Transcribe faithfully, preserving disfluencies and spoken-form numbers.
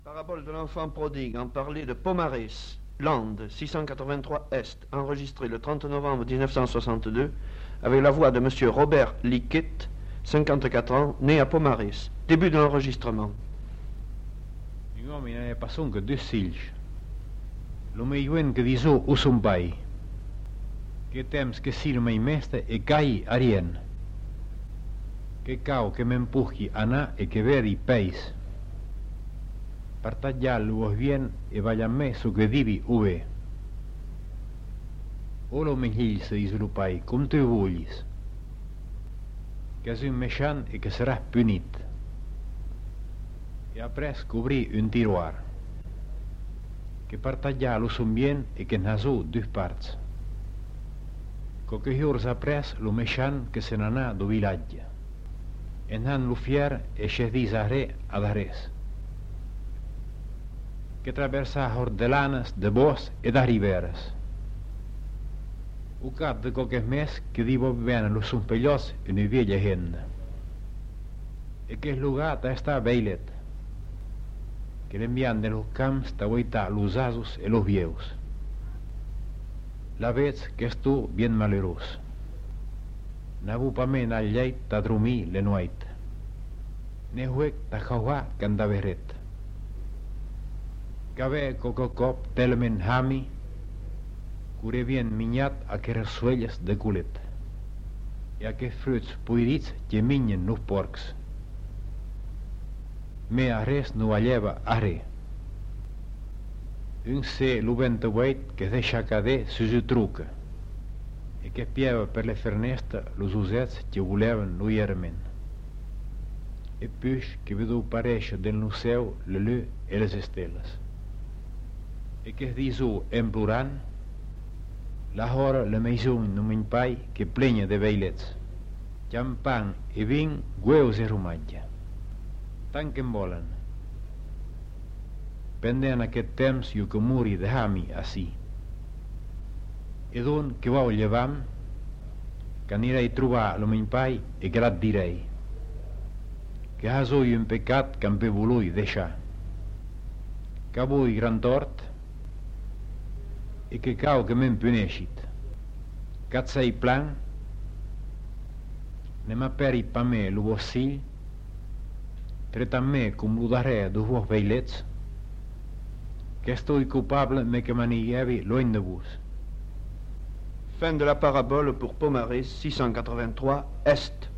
Parabole de l'enfant prodigue en parler de Pomarez, Lande, six cent quatre-vingt-trois Est, enregistré le trente novembre mille neuf cent soixante-deux, avec la voix de M. Robert Liquet, cinquante-quatre ans, né à Pomarez. Début de l'enregistrement. Un uomo ne passò che due filhos. Lo meio que disou o seu pai. Que temps que sil mei mestre e cai arien. Que cau que m'empuji anar e que veri peis. Partagiar vos bien e vayan-me su que divi uve. O lo mehill se dice lo pai, com tu vullis. Que és un mechant e que seràs punit. E après cobri un tiroir. Que partagiar lo son bien e que n'hasó dus parts. Qualques jours après lo mechant que se n'anà do vilatge. En han lo fier e che dis arre ad ares. Que traversa hortelanas de bosc e de riberes. O cap de qualques mes que divo bene los son pellots e una vieja gente. E que es lugar ta està beilet. Que l'envian de los camps ta guaitar los asos e los vieus. La vez que estu bien malerós. N'avu pa men al lleit ta dormir le nuit. Ne huec ta jauà candaveret. Cabe coco cop telmen hami, cure bien mignat a que resuelles de culet, e a que fruits puirits que minyen nos porcs. Me a res no alleva a re. Un se lo vento veit que deixa cader su su truca, e que pieva per le fernesta los usets que volevan lo iermen. E puix que vedu pareixa del no céu le lü e les estelas. E que disu en plurant, la hora le meison no min pai que plenya de veilets, champán e vin, huevos e romatge. Tant que en volen. Pendent aquest temps jo que muri de hami ací. E don que vau llevam, que anirei trobar lo min pai e grat direi, que hasò un pecat que em pe volui deixar, que avui gran tort, e que cau que m'en puneixit. Catzei plan, ne m'aperi pa me lo vos sill, tretam-me com lo darrer dos vos veilets, que estoi culpable me que m'aniguevi loin de vos. Fin de la parabole pour Pomarez, six cent quatre-vingt-trois Est.